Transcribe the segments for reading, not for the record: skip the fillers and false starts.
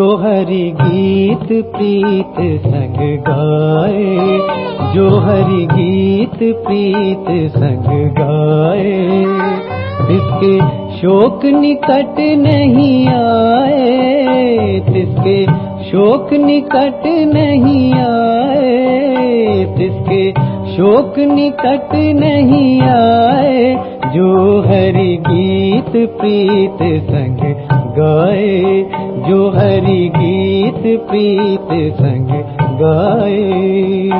हरि गीत प्रीत संग गाए, जो हरि गीत प्रीत संग गाए, तिसके शोक निकट नहीं आए, तिसके शोक निकट नहीं आए, तिसके शोक निकट नहीं आए, जो हरि गीत प्रीत संग गाए, जो हरि गीत प्रीत संग गाए।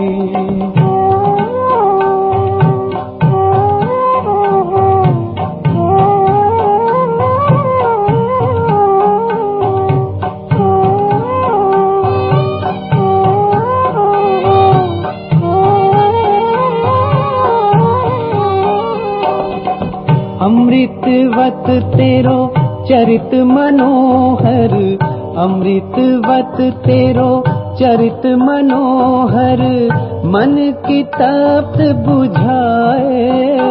अमृतवत तेरो चरित मनोहर, अमृतवत तेरो चरित मनोहर, मन की तप्त बुझाए,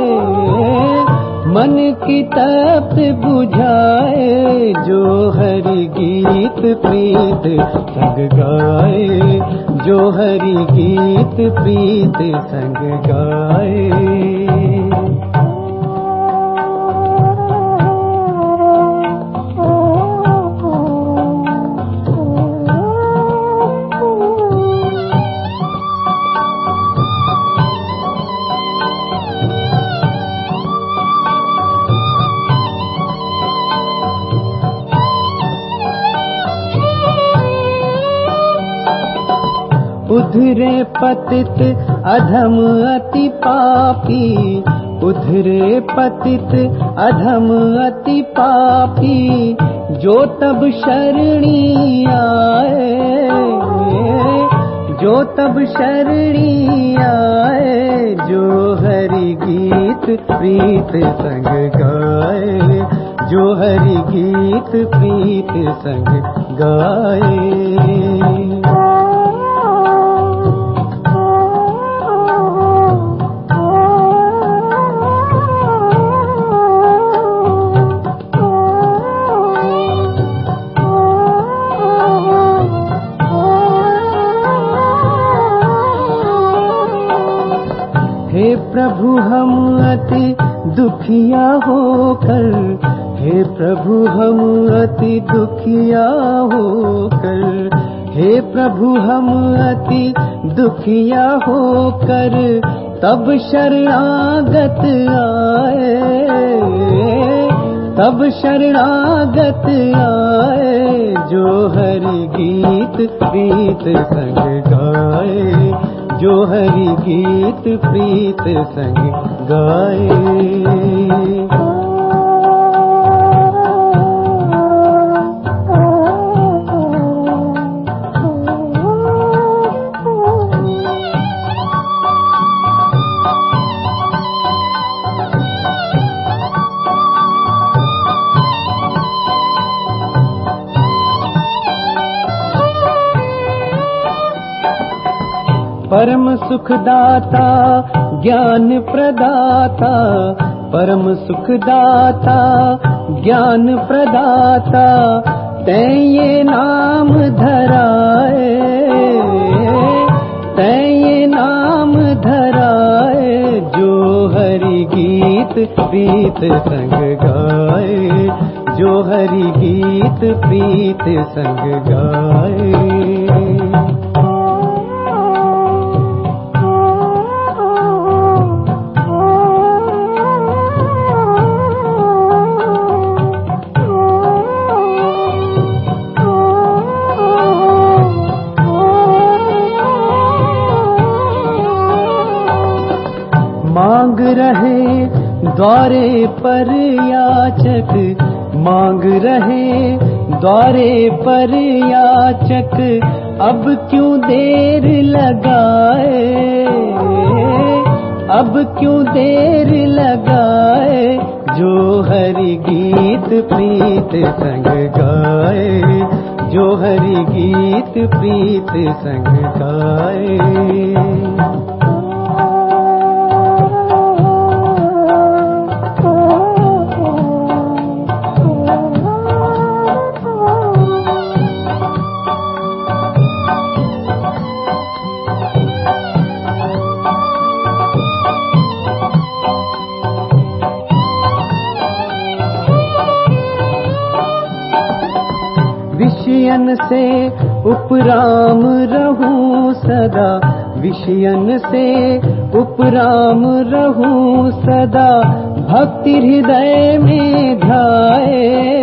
मन की तप्त बुझाए, जो हरि गीत प्रीत संग गाए, जो हरि गीत प्रीत संग गाए। उधरे पतित अधम अति पापी, उधरे पतित अधम अति पापी, जो तब शरणी आए, जो तब शरणी आए, जो हरि गीत प्रीत संग गाए, जो हरि गीत प्रीत संग गाए। हे प्रभु हम अति दुखिया होकर, हे प्रभु हम अति दुखिया होकर, हे प्रभु हम अति दुखिया होकर, तब शरणागत आए, तब शरणागत आए, जो हरि गीत प्रीत संग गाए, जो हरि गीत प्रीत संग गाए। परम सुखदाता ज्ञान प्रदाता, परम सुखदाता ज्ञान प्रदाता, तैं ये नाम धराए, तैं ये नाम धराए, जो हरि गीत प्रीत संग गाए, जो हरि गीत प्रीत संग गाए। मांग रहे द्वारे पर याचक, मांग रहे द्वारे पर याचक, अब क्यों देर लगाए, अब क्यों देर लगाए, जो हरि गीत प्रीत संग गाए, जो हरि गीत प्रीत संग गाए। विषयन से उपराम रहूं सदा, विषयन से उपराम रहूं सदा, भक्ति हृदय में ध्याए,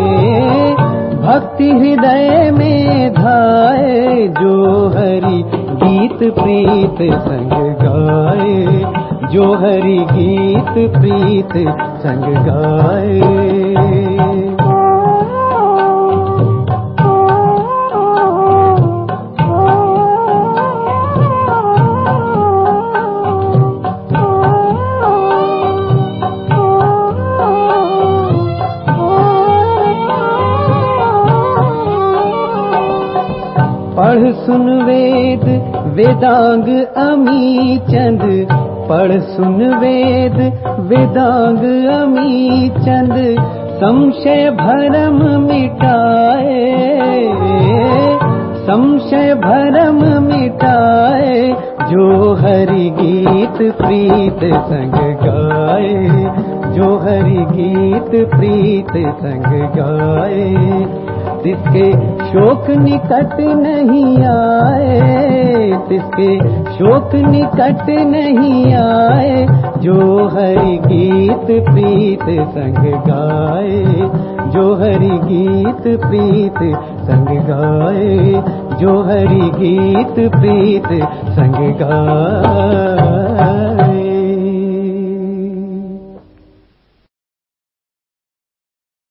भक्ति हृदय में ध्याए, जो हरि गीत प्रीत संग गाए, जो हरि गीत प्रीत संग गाए। पढ़ सुन वेद वेदांग अमी चंद, पढ़ सुन वेद वेदांग अमी चंद, संशय भरम मिटाए, संशय भरम मिटाए, जो हरि गीत प्रीत संग गाए, जो हरि गीत प्रीत संग गाए। तिसके शोक निकट नहीं आए, तिसके शोक निकट नहीं आए, जो हरि गीत प्रीत संग गाए, जो हरि गीत प्रीत संग गाए, जो हरि गीत प्रीत संग गाए।